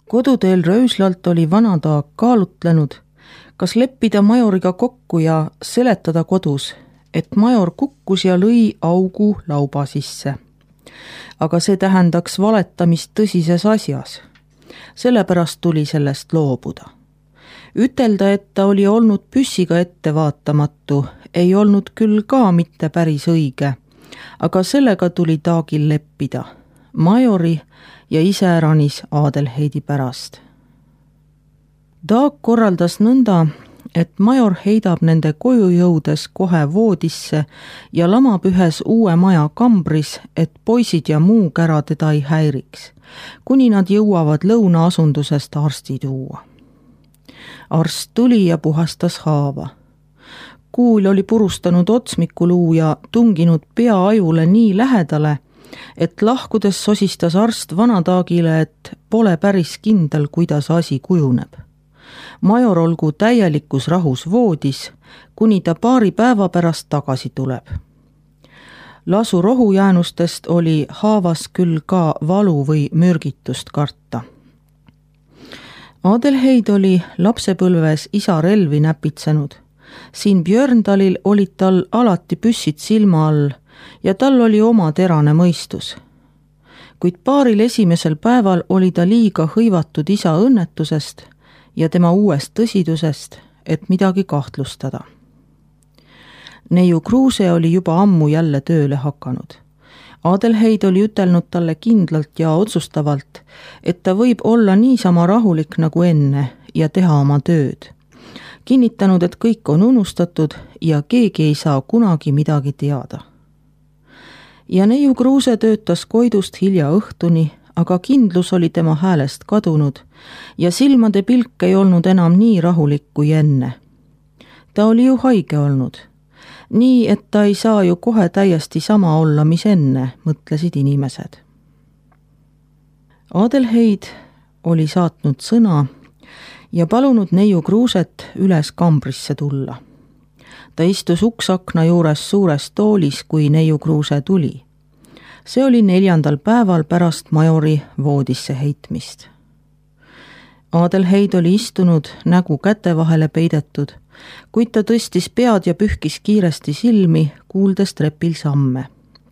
Koduteel Rööslalt oli vanataag kaalutlenud, kas leppida majoriga kokku ja seletada kodus, et major kukkus ja lõi augu lauba sisse. Aga see tähendaks valetamist tõsises asjas. Sellepärast tuli sellest loobuda. Ütelda, et ta oli olnud püssiga ettevaatamatu, ei olnud küll ka mitte päris õige, aga sellega tuli taagil leppida, majori ja iseäranis Adelheidi pärast. Taag korraldas nõnda, et major heidab nende koju jõudes kohe voodisse ja lamab ühes uue maja kambris, et poisid ja muu kära teda ei häiriks, kuni nad jõuavad lõunaasundusest arsti tuua. Arst tuli ja puhastas haava. Kuul oli purustanud otsmikuluu ja tunginud pea ajule nii lähedale, et lahkudes sosistas arst vanataagile, et pole päris kindel, kuidas asi kujuneb. Major olgu täielikus rahus voodis, kuni ta paari päeva pärast tagasi tuleb. Lasu rohujäänustest oli haavas küll ka valu või mürgitust karta. Adelheid oli lapsepõlves isa relvi näpitsenud. Siin Björndalil olid tal alati püssid silma all ja tal oli oma terane mõistus. Kuid paaril esimesel päeval oli ta liiga hõivatud isa õnnetusest ja tema uuest tõsidusest, et midagi kahtlustada. Neiu Kruuse oli juba ammu jälle tööle hakanud. Adelheid oli ütelnud talle kindlalt ja otsustavalt, et ta võib olla niisama rahulik nagu enne ja teha oma tööd. Kinnitanud, et kõik on unustatud ja keegi ei saa kunagi midagi teada. Ja neiu Kruuse töötas Koidust hilja õhtuni, aga kindlus oli tema häälest kadunud ja silmade pilk ei olnud enam nii rahulik kui enne. Ta oli ju haige olnud. Nii, et ta ei saa ju kohe täiesti sama olla, mis enne, mõtlesid inimesed. Adelheid oli saatnud sõna ja palunud neiu Kruuset üles kambrisse tulla. Ta istus uksakna juures suures toolis, kui neiu Kruuse tuli. See oli 4. päeval pärast majori voodisse heitmist. Adelheid oli istunud, nägu käte vahele peidetud, kuid ta tõstis pead ja pühkis kiiresti silmi, kuuldes trepil samme.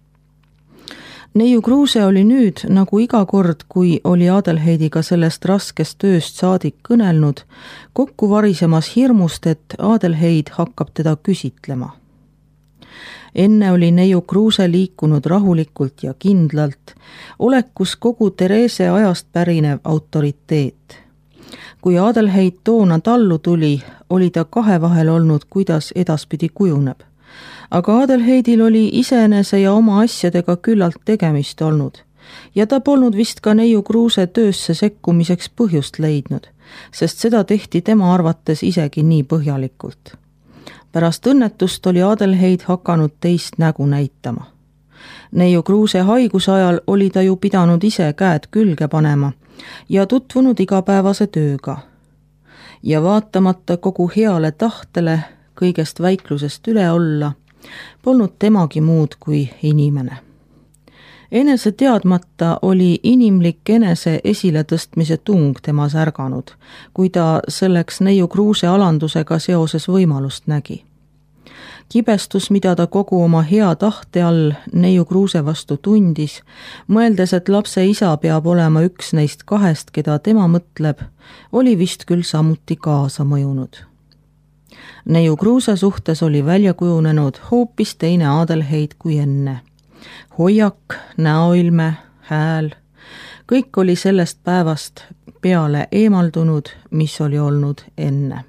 Neiu Kruuse oli nüüd, nagu iga kord, kui oli Adelheidiga sellest raskest tööst saadik kõnelnud, kokku varisemas hirmust, et Adelheid hakkab teda küsitlema. Enne oli neiu Kruuse liikunud rahulikult ja kindlalt, olekus kogu Therese ajast pärinev autoriteet. Kui Adelheid toona tallu tuli, oli ta kahe vahel olnud, kuidas edaspidi kujuneb. Aga Adelheidil oli iseenese ja oma asjadega küllalt tegemist olnud ja ta polnud vist ka neiu Kruuse töösse sekkumiseks põhjust leidnud, sest seda tehti tema arvates isegi nii põhjalikult. Pärast õnnetust oli Adelheid hakanud teist nägu näitama. Neiu Kruuse haiguse ajal oli ta ju pidanud ise käed külge panema ja tutvunud igapäevase tööga. Ja vaatamata kogu heale tahtele kõigest väiklusest üle olla, polnud temagi muud kui inimene. Enese teadmata oli inimlik enese esiletõstmise tung temas ärganud, kui ta selleks neiu Kruuse alandusega seoses võimalust nägi. Kibestus, mida ta kogu oma hea tahte all neiu Kruuse vastu tundis, mõeldes, et lapse isa peab olema üks neist kahest, keda tema mõtleb, oli vist küll samuti kaasa mõjunud. Neiu Kruuse suhtes oli välja kujunenud hoopis teine Adelheid kui enne. Hoiak, näoilme, hääl, kõik oli sellest päevast peale eemaldunud, mis oli olnud enne.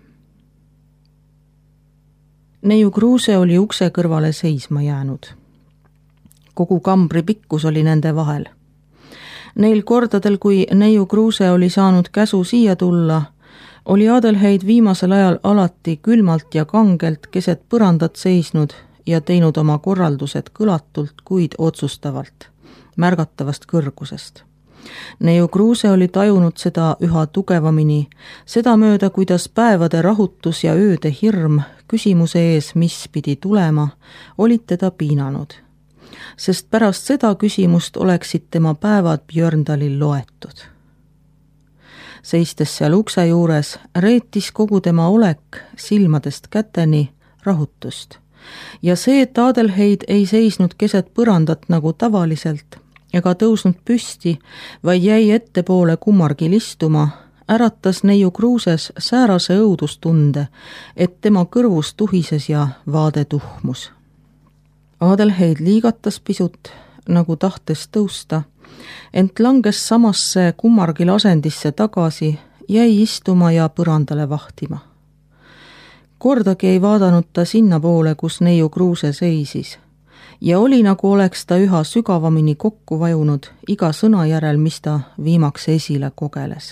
Neiu Kruuse oli ukse kõrvale seisma jäänud. Kogu kambri pikkus oli nende vahel. Neil kordadel, kui neiu Kruuse oli saanud käsu siia tulla, oli Adelheid viimasel ajal alati külmalt ja kangelt keset põrandat seisnud ja teinud oma korraldused kõlatult, kuid otsustavalt, märgatavast kõrgusest. Neiu Kruuse oli tajunud seda üha tugevamini, seda mööda, kuidas päevade rahutus ja ööde hirm küsimuse ees, mis pidi tulema, olid teda piinanud. Sest pärast seda küsimust oleksid tema päevad Björndalil loetud. Seistes seal ukse juures, reetis kogu tema olek silmadest käteni rahutust. Ja see, et Adelheid ei seisnud keset põrandat nagu tavaliselt ega tõusnud püsti, vaid jäi ettepoole kummargil istuma, äratas neiu Kruuses säärase õudustunde, et tema kõrvus tuhises ja vaade tuhmus. Adelheid liigatas pisut, nagu tahtes tõusta, ent langes samasse kummargil asendisse tagasi, jäi istuma ja põrandale vahtima. Kordagi ei vaadanud ta sinna poole, kus neiu Kruuse seisis, ja oli nagu oleks ta üha sügavamini kokku vajunud iga sõna järel, mis ta viimaks esile kogeles.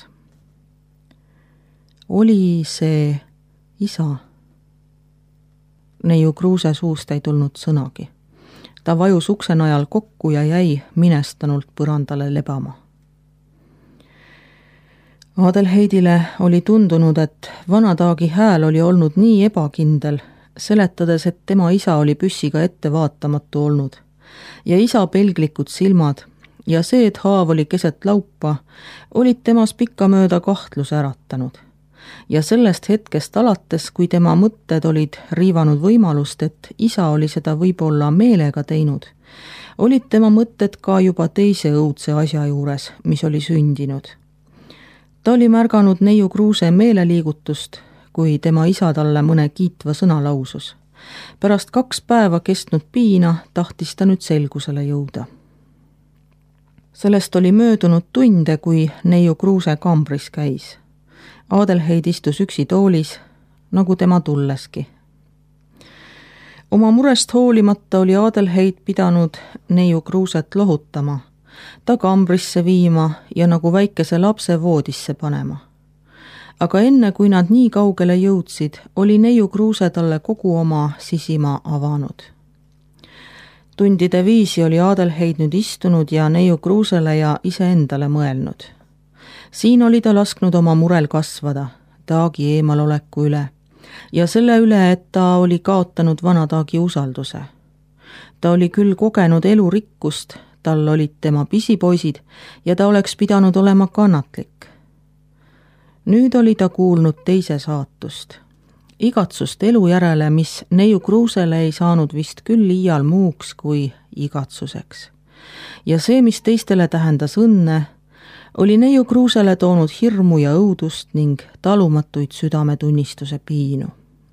Oli see isa? Neiu Kruuse suust ei tulnud sõnagi. Ta vajus ukse najal kokku ja jäi minestanult põrandale lebama. Adelheidile oli tundunud, et vanataagi hääl oli olnud nii ebakindel, seletades, et tema isa oli püssiga ettevaatamatu olnud ja isa pelglikud silmad ja see, et haav oli keset laupa, olid temas pikkamööda kahtluse äratanud. Ja sellest hetkest alates, kui tema mõtted olid riivanud võimalust, et isa oli seda võib-olla meelega teinud, olid tema mõtted ka juba teise õudse asja juures, mis oli sündinud. Ta oli märganud neiu Kruuse meeleliigutust, kui tema isa talle mõne kiitva sõna lausus. Pärast 2 päeva kestnud piina tahtis ta nüüd selgusele jõuda. Sellest oli möödunud tunde, kui neiu Kruuse kambris käis. Adelheid istus üksi toolis, nagu tema tulleski. Oma murest hoolimata oli Adelheid pidanud neiu Kruuset lohutama, ta kambrisse viima ja nagu väikese lapse voodisse panema. Aga enne, kui nad nii kaugele jõudsid, oli neiu Kruuse talle kogu oma sisima avanud. Tundide viisi oli Adelheid nüüd istunud ja neiu Kruusele ja iseendale mõelnud. Siin oli ta lasknud oma murel kasvada, taagi eemaloleku üle, ja selle üle, et ta oli kaotanud vanataagi usalduse. Ta oli küll kogenud elurikkust, tal olid tema pisipoisid ja ta oleks pidanud olema kannatlik. Nüüd oli ta kuulnud teise saatust. Igatsust elu järele, mis neiu Kruusele ei saanud vist küll iial muuks kui igatsuseks. Ja see, mis teistele tähendas õnne, oli neiu Kruusele toonud hirmu ja õudust ning talumatuid südametunnistuse piinu.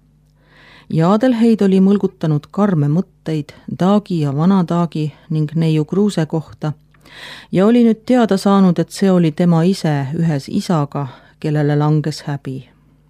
Ja Adelheid oli mõlgutanud karme mõtteid taagi ja vanataagi ning neiu Kruuse kohta ja oli nüüd teada saanud, et see oli tema ise ühes isaga, kellele langes häbi.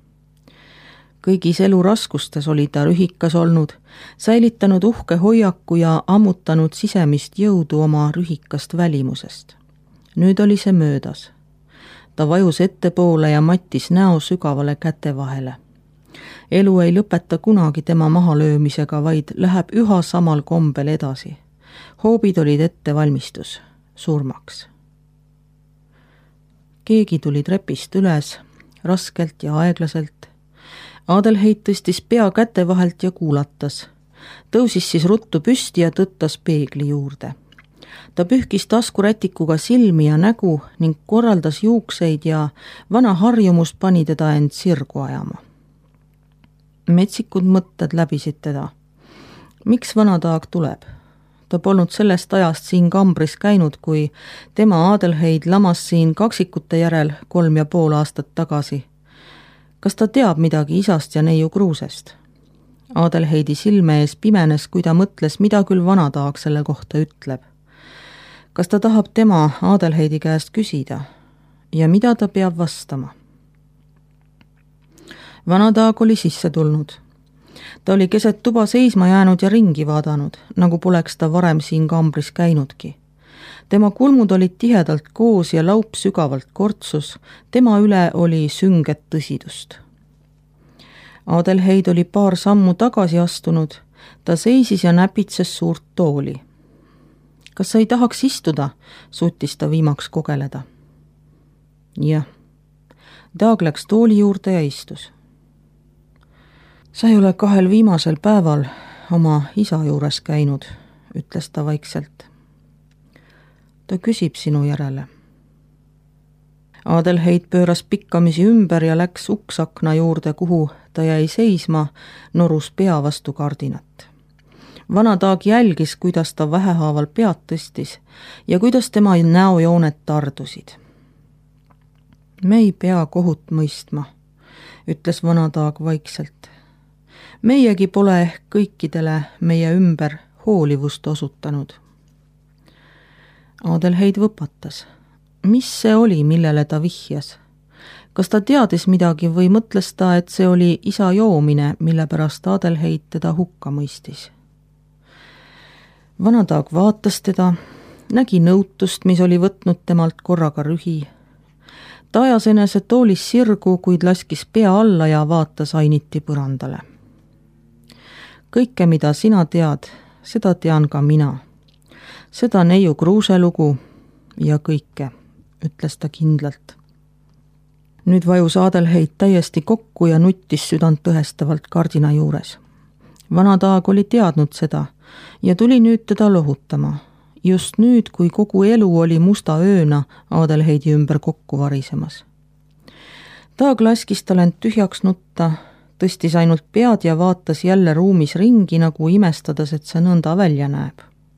Kõigis elu raskustes oli ta rühikas olnud, säilitanud uhke hoiaku ja ammutanud sisemist jõudu oma rühikast välimusest. Nüüd oli see möödas. Ta vajus ettepoole ja mattis näo sügavale käte vahele. Elu ei lõpeta kunagi tema mahalöömisega, vaid läheb üha samal kombel edasi. Hoobid olid ettevalmistus surmaks. Keegi tuli trepist üles, raskelt ja aeglaselt. Adelheid tõstis pea käte vahelt ja kuulatas. Tõusis siis ruttu püsti ja tõttas peegli juurde. Ta pühkis taskurätikuga silmi ja nägu ning korraldas juukseid ja vana harjumus pani teda end sirgu ajama. Metsikud mõtted läbisid teda. Miks vanataag tuleb? Ta polnud sellest ajast siin kambris käinud, kui tema Adelheid lamas siin kaksikute järel 3,5 aastat tagasi. Kas ta teab midagi isast ja neiu Kruusest? Adelheidi silme ees pimenes, kui ta mõtles, mida küll vanataag selle kohta ütleb. Kas ta tahab tema Adelheidi käest küsida ja mida ta peab vastama? Vanataag oli sisse tulnud. Ta oli keset tuba seisma jäänud ja ringi vaadanud, nagu poleks ta varem siin kambris käinudki. Tema kulmud olid tihedalt koos ja laup sügavalt kortsus, tema üle oli sünget tõsidust. Adelheid oli paar sammu tagasi astunud, ta seisis ja näpitses suurt tooli. Kas sa ei tahaks istuda, suutis ta viimaks kogeleda. Jah, Taag läks tooli juurde ja istus. Sa ei ole 2 viimasel päeval oma isa juures käinud, ütles ta vaikselt. Ta küsib sinu järele. Adelheid pööras pikkamisi ümber ja läks uksakna juurde, kuhu ta jäi seisma, norus pea vastu kardinat. Vana Taag jälgis, kuidas ta vähehaaval pead tõstis ja kuidas tema näojooned tardusid. Me ei pea kohut mõistma, ütles Vana Taag vaikselt. Meiegi pole ehk kõikidele meie ümber hoolivust osutanud. Adelheid võpatas. Mis see oli, millele ta vihjas? Kas ta teadis midagi või mõtles ta, et see oli isa joomine, mille pärast Adelheid teda hukka mõistis? Vana Taag vaatas teda, nägi nõutust, mis oli võtnud temalt korraga rühi. Ta ajas enese toolis sirgu, kuid laskis pea alla ja vaatas ainiti põrandale. Kõike, mida sina tead, seda tean ka mina. Seda neiu Kruuse lugu ja kõike, ütles ta kindlalt. Nüüd vajus Adelheid täiesti kokku ja nuttis südant tõhestavalt kardina juures. Vana Taag oli teadnud seda ja tuli nüüd teda lohutama. Just nüüd, kui kogu elu oli musta ööna Adelheidi ümber kokku varisemas. Taag laskis tal end tühjaks nutta, tõstis ainult pead ja vaatas jälle ruumis ringi, nagu imestades, et see nõnda välja näeb.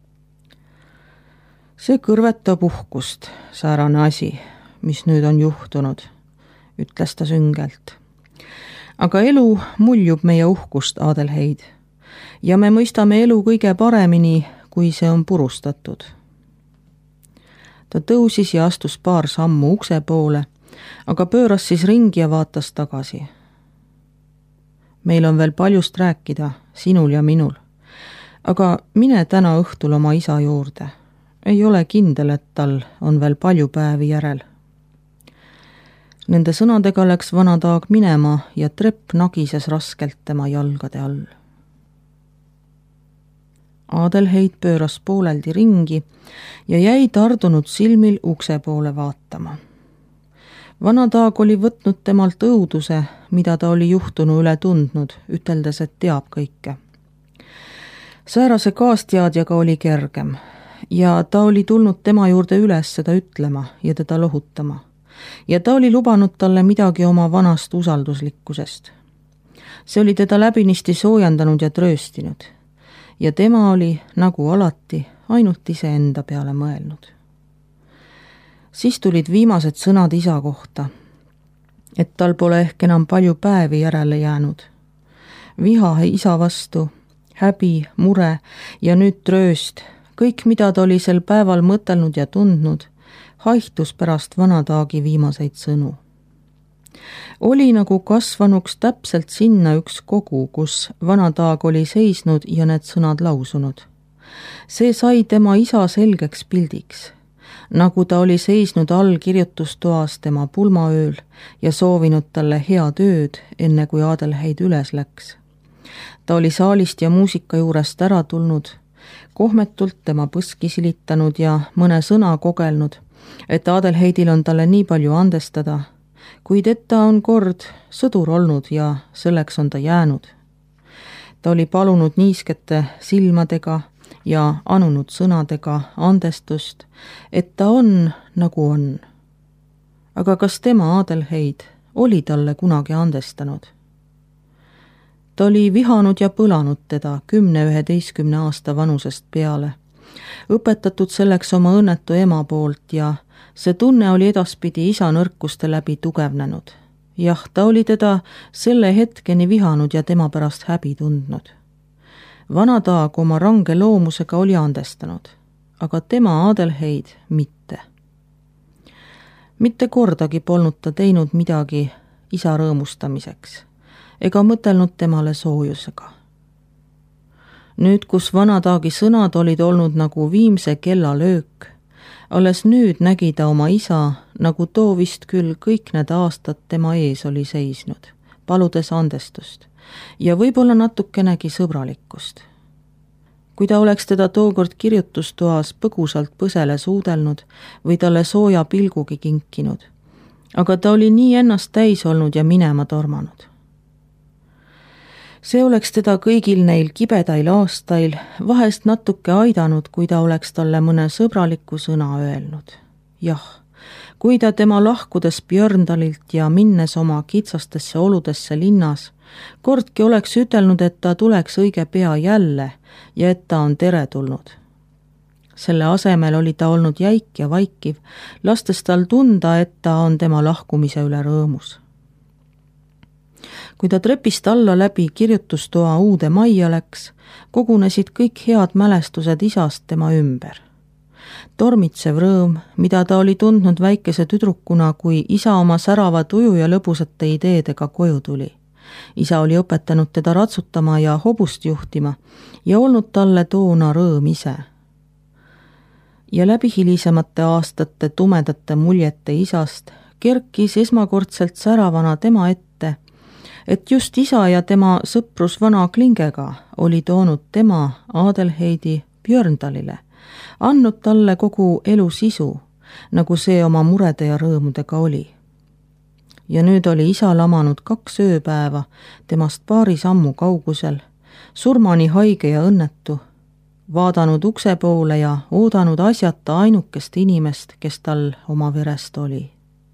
See kõrvetab uhkust, säärane asi, mis nüüd on juhtunud, ütles ta süngelt. Aga elu muljub meie uhkust, Adelheid, ja me mõistame elu kõige paremini, kui see on purustatud. Ta tõusis ja astus paar sammu ukse poole, aga pööras siis ringi ja vaatas tagasi. Meil on veel paljust rääkida, sinul ja minul, aga mine täna õhtul oma isa juurde. Ei ole kindel, et tal on veel palju päevi järel. Nende sõnadega läks Vana Taag minema ja trepp nagises raskelt tema jalgade all. Adelheid pööras pooleldi ringi ja jäi tardunud silmil ukse poole vaatama. Vana Taag oli võtnud temalt õuduse, mida ta oli juhtunu üle tundnud, üteldes, et teab kõike. Säärase kaasteadjaga oli kergem ja ta oli tulnud tema juurde üles seda ütlema ja teda lohutama. Ja ta oli lubanud talle midagi oma vanast usalduslikkusest. See oli teda läbinisti soojendanud ja trööstinud. Ja tema oli, nagu alati, ainult iseenda peale mõelnud. Siis tulid viimased sõnad isa kohta, et tal pole ehk enam palju päevi järele jäänud. Viha isa vastu, häbi, mure ja nüüd trööst, kõik, mida ta oli sel päeval mõtelnud ja tundnud, haihtus pärast Vana Taagi viimaseid sõnu. Oli nagu kasvanuks täpselt sinna üks kogu, kus Vana Taag oli seisnud ja need sõnad lausunud. See sai tema isa selgeks pildiks, nagu ta oli seisnud all kirjutustoas tema pulmaööl ja soovinud talle head ööd, enne kui Adelheid üles läks. Ta oli saalist ja muusika juurest ära tulnud, kohmetult tema põski silitanud ja mõne sõna kogelnud, et Adelheidil on talle nii palju andestada, kuid et ta on kord sõdur olnud ja selleks on ta jäänud. Ta oli palunud niiskete silmadega ja anunud sõnadega andestust, et ta on, nagu on. Aga kas tema, Adelheid, oli talle kunagi andestanud? Ta oli vihanud ja põlanud teda 10–11 aasta vanusest peale, õpetatud selleks oma õnnetu ema poolt ja see tunne oli edaspidi isa nõrkuste läbi tugevnenud. Jah, ta oli teda selle hetkeni vihanud ja tema pärast häbi tundnud. Vana Taag oma range loomusega oli andestanud, aga tema, Adelheid, mitte. Mitte kordagi polnud ta teinud midagi isa rõõmustamiseks ega mõtelnud temale soojusega. Nüüd, kus Vana Taagi sõnad olid olnud nagu viimse kellalöök, alles nüüd nägi ta oma isa, nagu too vist küll kõik need aastad tema ees oli seisnud, paludes andestust ja võib-olla natukenegi sõbralikkust. Kui ta oleks teda tookord kirjutustoas põgusalt põsele suudelnud või talle sooja pilgugi kinkinud, aga ta oli nii ennast täis olnud ja minema tormanud. See oleks teda kõigil neil kibedail aastail vahest natuke aidanud, kui ta oleks talle mõne sõbraliku sõna öelnud. Jah, kui ta tema lahkudes Björndalilt ja minnes oma kitsastesse oludesse linnas, kordki oleks ütelnud, et ta tuleks õige pea jälle ja et ta on teretulnud. Selle asemel oli ta olnud jäik ja vaikiv, lastes tal tunda, et ta on tema lahkumise üle rõõmus. Kui ta trepist alla läbi kirjutustoa uude majja läks, kogunesid kõik head mälestused isast tema ümber. Tormitsev rõõm, mida ta oli tundnud väikese tüdrukuna, kui isa oma särava tuju ja lõbusate ideedega koju tuli. Isa oli õpetanud teda ratsutama ja hobust juhtima ja olnud talle toona rõõm ise. Ja läbi hilisemate aastate tumedate muljete isast kerkis esmakordselt säravana tema ette, et just isa ja tema sõprus vana Klingega oli toonud tema, Adelheidi, Björndalile, andnud talle kogu elu sisu, nagu see oma murede ja rõõmudega oli. Ja nüüd oli isa lamanud 2 ööpäeva temast paari sammu kaugusel, surmani haige ja õnnetu, vaadanud ukse poole ja oodanud asjata ainukest inimest, kes tal oma verest oli.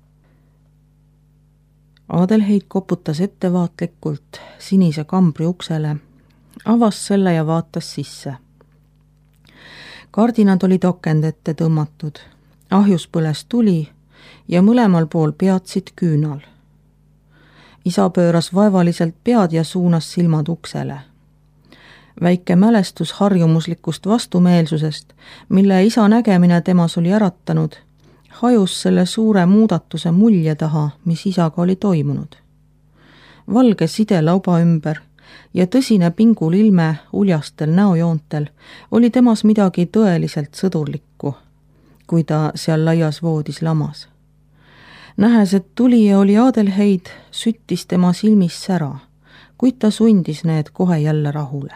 Adelheid koputas ettevaatlikult sinise kambri uksele, avas selle ja vaatas sisse. Kardinad olid akende ette tõmmatud, ahjus põles tuli ja mõlemal pool peatsid küünal. Isa pööras vaevaliselt pead ja suunas silmad uksele. Väike mälestus harjumuslikust vastumeelsusest, mille isa nägemine temas oli äratanud, hajus selle suure muudatuse mulje taha, mis isaga oli toimunud. Valge side lauba ümber ja tõsine pingul ilme uljastel näojoontel oli temas midagi tõeliselt sõdurlikku, kui ta seal laias voodis lamas. Nähes, et tulija oli Adelheid, süttis tema silmis sära, kuid ta sundis need kohe jälle rahule.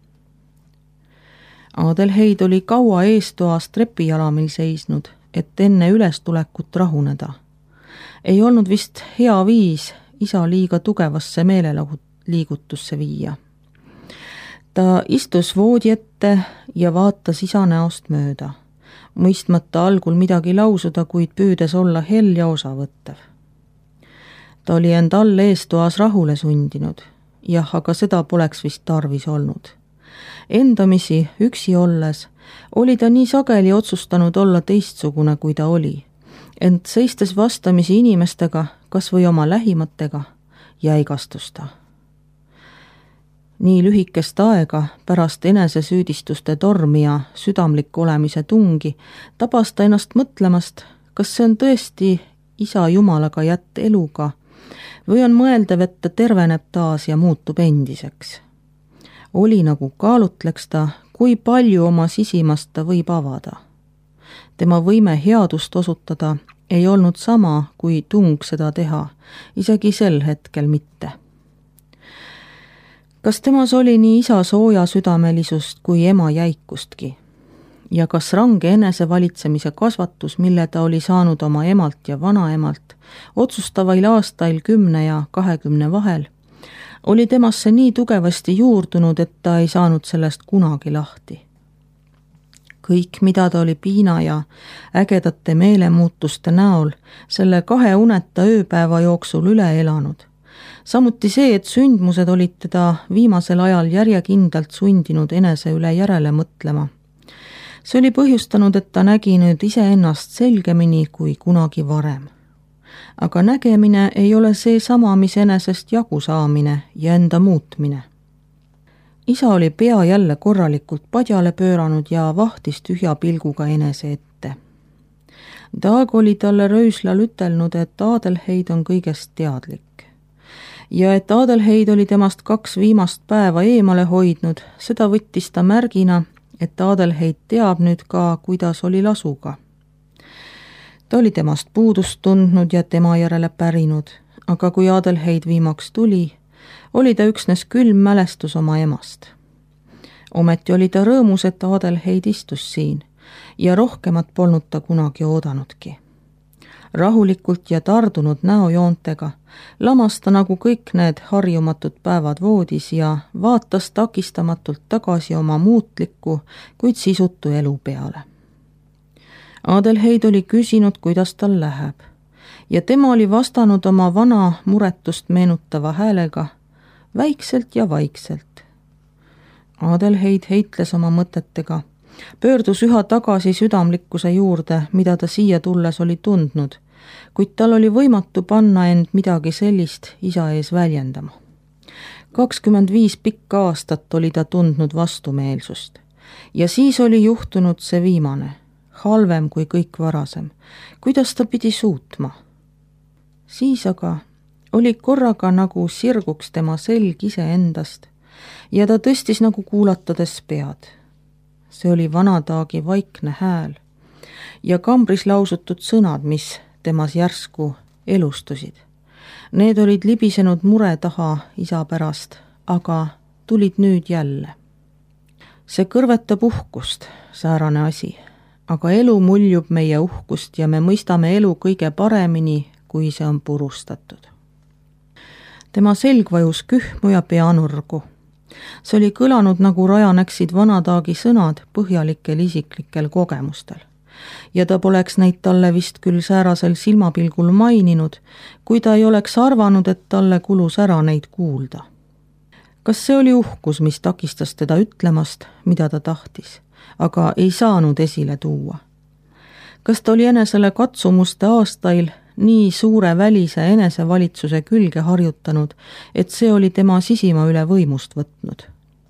Adelheid oli kaua eestoas trepijalamil seisnud, et enne ülestulekut rahuneda. Ei olnud vist hea viis isa liiga tugevasse meeleliigutusse viia. Ta istus voodi ette ja vaatas isa näost mööda, mõistmata algul midagi lausuda, kuid püüdes olla hell ja osavõttev. Ta oli end all eestoas rahule sundinud, jah, aga seda poleks vist tarvis olnud. Endamisi üksi olles oli ta nii sageli otsustanud olla teistsugune, kui ta oli, ent seistes vastamisi inimestega, kas või oma lähimatega, jäigastus ta. Nii lühikest aega pärast enesesüüdistuste tormi ja südamliku olemise tungi tabas ta ennast mõtlemast, kas see on tõesti isa Jumalaga jätt eluga või on mõeldav, et ta terveneb taas ja muutub endiseks. Oli nagu kaalutleks ta, kui palju oma sisimast ta võib avada. Tema võime headust osutada ei olnud sama, kui tung seda teha, isegi sel hetkel mitte. Kas temas oli nii isa sooja südamelisust kui ema jäikustki? Ja kas range enesevalitsemise kasvatus, mille ta oli saanud oma emalt ja vanaemalt, otsustavail aastail 10 ja 20 vahel, oli temasse nii tugevasti juurdunud, et ta ei saanud sellest kunagi lahti. Kõik, mida ta oli piina ja ägedate meelemuutuste näol selle 2 uneta ööpäeva jooksul üle elanud. Samuti see, et sündmused olid teda viimasel ajal järjekindlalt sundinud enese üle järele mõtlema. See oli põhjustanud, et ta nägi nüüd iseennast selgemini kui kunagi varem. Aga nägemine ei ole see sama, mis enesest jagu saamine ja enda muutmine. Isa oli pea jälle korralikult padjale pööranud ja vahtis tühja pilguga enese ette. Dag oli talle rööslal ütelnud, et Adelheid on kõigest teadlik. Ja et Adelheid oli temast 2 viimast päeva eemale hoidnud, seda võttis ta märgina, et Adelheid teab nüüd ka, kuidas oli lasuga. Ta oli temast puudust tundnud ja tema järele pärinud, aga kui Adelheid viimaks tuli, oli ta üksnes külm mälestus oma emast. Ometi oli ta rõõmus, et Adelheid istus siin ja rohkemat polnud ta kunagi oodanudki. Rahulikult ja tardunud näojoontega lamas ta nagu kõik need harjumatud päevad voodis ja vaatas takistamatult tagasi oma muutliku, kuid sisutu elu peale. Adelheid oli küsinud, kuidas tal läheb, ja tema oli vastanud oma vana muretust meenutava häälega väikselt ja vaikselt. Adelheid heitles oma mõtetega, pöördus üha tagasi südamlikkuse juurde, mida ta siia tulles oli tundnud, kuid tal oli võimatu panna end midagi sellist isa ees väljendama. 25 pikka aastat oli ta tundnud vastumeelsust ja siis oli juhtunud see viimane, halvem kui kõik varasem. Kuidas ta pidi suutma? Siis aga oli korraga nagu sirguks tema selg iseendast ja ta tõstis nagu kuulatades pead. See oli vanataagi vaikne hääl ja kambris lausutud sõnad, mis temas järsku elustusid. Need olid libisenud mure taha isa pärast, aga tulid nüüd jälle. See kõrvetab uhkust, säärane asi, aga elu muljub meie uhkust ja me mõistame elu kõige paremini, kui see on purustatud. Tema selg vajus kühmu ja peanurgu. See oli kõlanud, nagu rajaneksid vanataagi sõnad põhjalikel isiklikel kogemustel. Ja ta poleks neid talle vist küll säärasel silmapilgul maininud, kui ta ei oleks arvanud, et talle kulus ära neid kuulda. Kas see oli uhkus, mis takistas teda ütlemast, mida ta tahtis, aga ei saanud esile tuua? Kas ta oli enesele katsumuste aastail nii suure välise enesevalitsuse külge harjutanud, et see oli tema sisima üle võimust võtnud?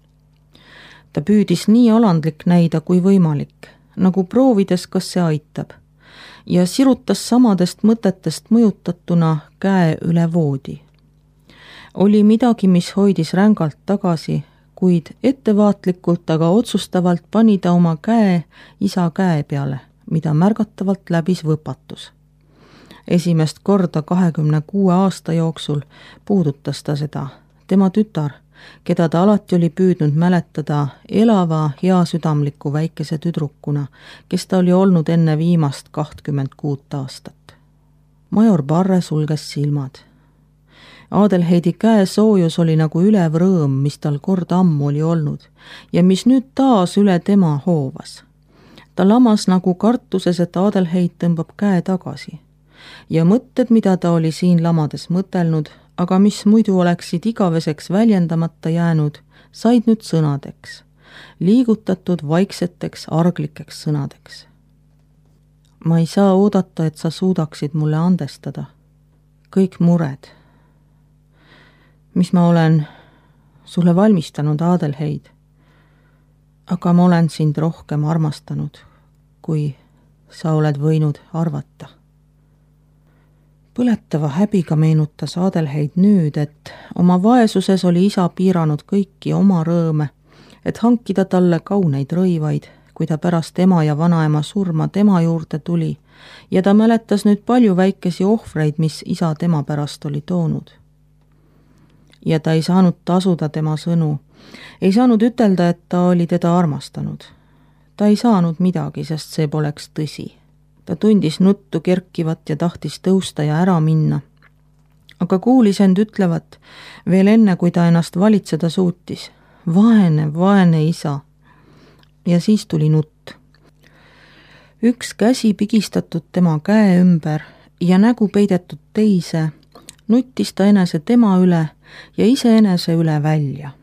Ta püüdis nii alandlik näida kui võimalik, nagu proovides, kas see aitab, ja sirutas samadest mõtetest mõjutatuna käe üle voodi. Oli midagi, mis hoidis rängalt tagasi, kuid ettevaatlikult, aga otsustavalt pani ta oma käe isa käe peale, mida märgatavalt läbis võpatus. Esimest korda 26 aasta jooksul puudutas ta seda, tema tütar, keda ta alati oli püüdnud mäletada elava, heasüdamliku väikese tüdrukuna, kes ta oli olnud enne viimast 26 aastat. Major Barre sulges silmad. Adelheidi käe soojus oli nagu ülev rõõm, mis tal kord ammu oli olnud ja mis nüüd taas üle tema hoovas. Ta lamas nagu kartuses, et Adelheid tõmbab käe tagasi ja mõtted, mida ta oli siin lamades mõtelnud, aga mis muidu oleksid igaveseks väljendamata jäänud, said nüüd sõnadeks, liigutatud vaikseteks arglikeks sõnadeks. Ma ei saa oodata, et sa suudaksid mulle andestada. Kõik mured, mis ma olen sulle valmistanud, Adelheid, aga ma olen sind rohkem armastanud, kui sa oled võinud arvata. Põletava häbiga meenutas Adelheid nüüd, et oma vaesuses oli isa piiranud kõiki oma rõõme, et hankida talle kauneid rõivaid, kui ta pärast ema ja vanaema surma tema juurde tuli ja ta mäletas nüüd palju väikesi ohvreid, mis isa tema pärast oli toonud. Ja ta ei saanud tasuda tema sõnu, ei saanud ütelda, et ta oli teda armastanud. Ta ei saanud midagi, sest see poleks tõsi. Ta tundis nuttu kerkivat ja tahtis tõusta ja ära minna. Aga kuulis end ütlevat veel enne, kui ta ennast valitseda suutis. Vaene isa. Ja siis tuli nutt. Üks käsi pigistatud tema käe ümber ja nägu peidetud teise, nuttis ta enese tema üle ja iseenese üle välja.